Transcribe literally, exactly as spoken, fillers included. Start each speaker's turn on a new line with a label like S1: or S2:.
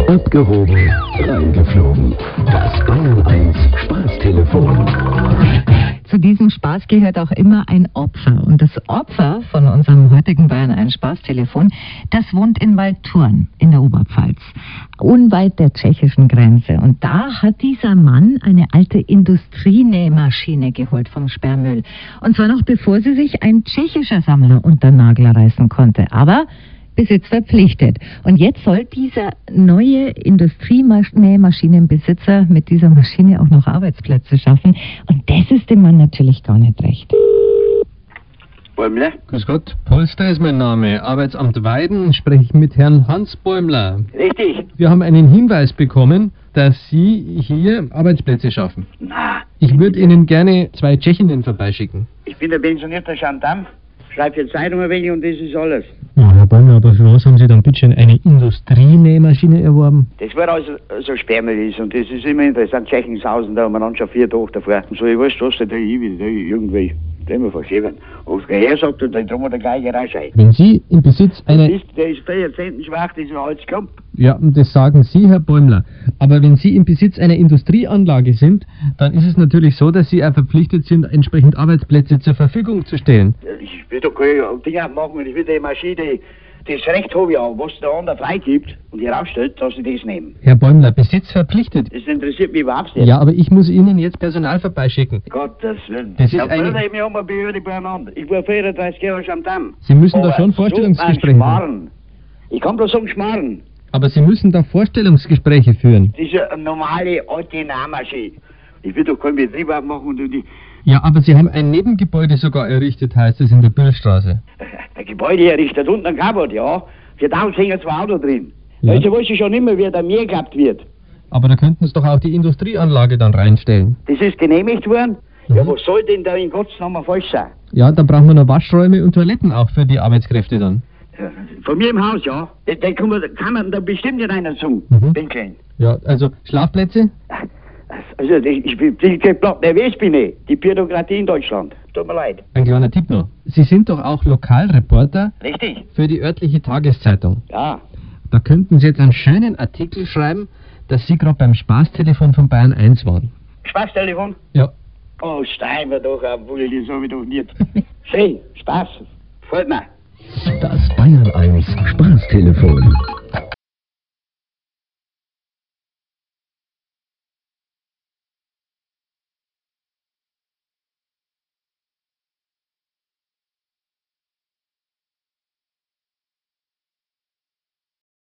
S1: Abgehoben, reingeflogen. Das Bayern eins Spaßtelefon.
S2: Zu diesem Spaß gehört auch immer ein Opfer. Und das Opfer von unserem heutigen Bayern eins Spaßtelefon, das wohnt in Waldthurn in der Oberpfalz, unweit der tschechischen Grenze. Und da hat dieser Mann eine alte Industrienähmaschine geholt vom Sperrmüll. Und zwar noch bevor sie sich ein tschechischer Sammler unter den Nagel reißen konnte. Aber besitzverpflichtet. Und jetzt soll dieser neue Industrienähmaschinenbesitzer mit dieser Maschine auch noch Arbeitsplätze schaffen. Und das ist dem Mann natürlich gar nicht recht.
S3: Bäumler?
S4: Grüß Gott, Polster ist mein Name. Arbeitsamt Weiden spreche ich mit Herrn Hans Bäumler.
S3: Richtig.
S4: Wir haben einen Hinweis bekommen, dass Sie hier Arbeitsplätze schaffen.
S3: Na,
S4: Ich würde Ihnen gerne zwei Tschechinnen vorbeischicken.
S3: ich bin der pensionierte Gendarm, schreibe für Zeitungen ein wenig und das ist alles.
S4: Ja, Herr Bäumler, aber für was haben Sie dann bitte schon eine Industrienähmaschine erworben?
S3: Das war also so Sperrmüll ist und das ist immer interessant. Tschechenshausen, da haben wir dann schon vier Tage davor. Und so, ich weiß, was da hin, da irgendwie, da immer verschieben. Und er sagt, und dann drum hat er gleich rausscheit.
S4: Wenn Sie im Besitz
S3: Das
S4: einer...
S3: ist, der ist vier Jahrzehnten schwach, das ist ein altes Klump.
S4: Ja, und das sagen Sie, Herr Bäumler. Aber wenn Sie im Besitz einer Industrieanlage sind, dann ist es natürlich so, dass Sie auch verpflichtet sind, entsprechend Arbeitsplätze zur Verfügung zu stellen.
S3: Ich will doch keine Dinge machen und ich will die Maschine, das Recht habe ich auch, was der andere freigibt und herausstellt, dass ich das nehme.
S4: Herr Bäumler, Besitz verpflichtet.
S3: Das interessiert mich überhaupt nicht.
S4: Ja, aber ich muss Ihnen jetzt Personal vorbeischicken.
S3: Gottes Willen.
S4: Das ist
S3: ja,
S4: eine-
S3: eine... Ich habe Behörde beieinander. Ich war vierunddreißig Jahre schon am Damm.
S4: Sie müssen da
S3: Aber
S4: schon Vorstellungsgespräche
S3: so ein
S4: führen.
S3: Schmarrn. Ich kann bloß sagen Schmarrn.
S4: Aber Sie müssen da Vorstellungsgespräche führen.
S3: Das ist ja eine normale alte Nahmaschine. Ich will doch keinen Betrieb aufmachen und die,
S4: Ja, aber Sie haben ein Nebengebäude sogar errichtet, heißt es in der Bürlstraße.
S3: ein Gebäude errichtet unten ein Kabot, ja. Für tausend hängen zwei Autos drin.
S4: Ja.
S3: Also weiß ich schon immer, wie der mir gehabt wird.
S4: Aber da könnten Sie doch auch die Industrieanlage dann reinstellen.
S3: Das ist genehmigt worden.
S4: Mhm.
S3: Ja, was soll denn da in Gottes Namen falsch sein?
S4: Ja, da brauchen wir noch Waschräume und Toiletten auch für die Arbeitskräfte dann.
S3: Ja, von mir im Haus, ja. Da, da kann, man, kann man da bestimmt nicht einer sagen.
S4: Mhm.
S3: Den Kleinen.
S4: Ja, also Schlafplätze?
S3: Also, ich, ich bin ich bin platt nervös bin ich. Die Bürokratie in Deutschland. Tut mir leid.
S4: Ein kleiner Tipp noch. Sie sind doch auch Lokalreporter
S3: Richtig?
S4: für die örtliche Tageszeitung.
S3: Ja.
S4: Da könnten Sie jetzt einen schönen Artikel schreiben, dass Sie gerade beim Spaßtelefon von Bayern eins waren.
S3: Spaßtelefon?
S4: Ja.
S3: Oh, steigen wir doch ab, wo ich so wie doch nicht. Schön, Spaß. Freut mich.
S1: Das Bayern eins Spaßtelefon.